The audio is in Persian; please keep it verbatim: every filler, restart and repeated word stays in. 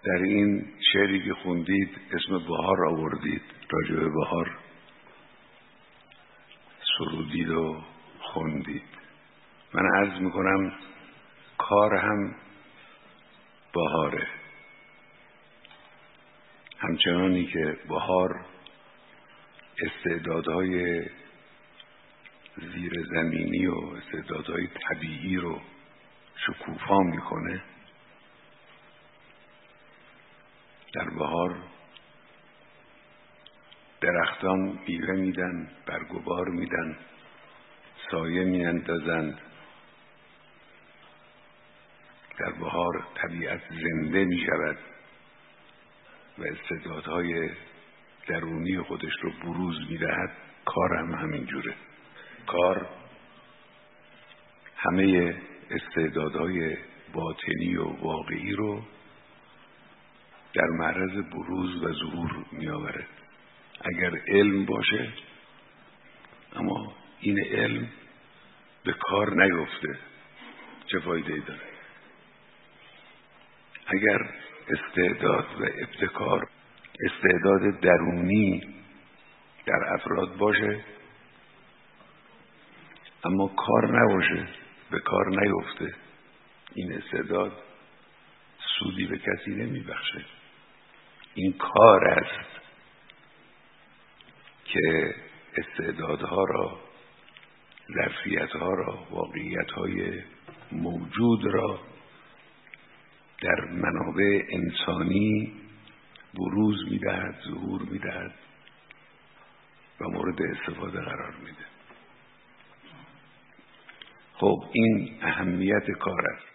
در این شعری که خوندید اسم بهار آوردید، راجع به بهار سرودید و خوندید. من عرض میکنم کار هم بهاره. همچنانی که بهار استعدادهای زیر زمینی و استعدادهای طبیعی رو شکوفا میکنه، در بهار درختان میوه میدن، برگ و بار میدن، سایه میاندازند. در بهار طبیعت زنده میشود و استعدادهای درونی خودش رو بروز میدهد. کار هم همین جوره. کار همه استعدادهای باطنی و واقعی رو در معرض بروز و ظهور می آورد. اگر علم باشه، اما این علم به کار نیفته، چه فایده ای داره؟ اگر استعداد و ابتکار، استعداد درونی در افراد باشه اما کار نباشه، به کار نیفته، این استعداد سودی به کسی نمی بخشه. این کار است که استعدادها را، ظرفیتها را، واقعیتهای موجود را در منابع انسانی بروز میدهد، ظهور میدهد و مورد استفاده قرار میده. خب این اهمیت کار است.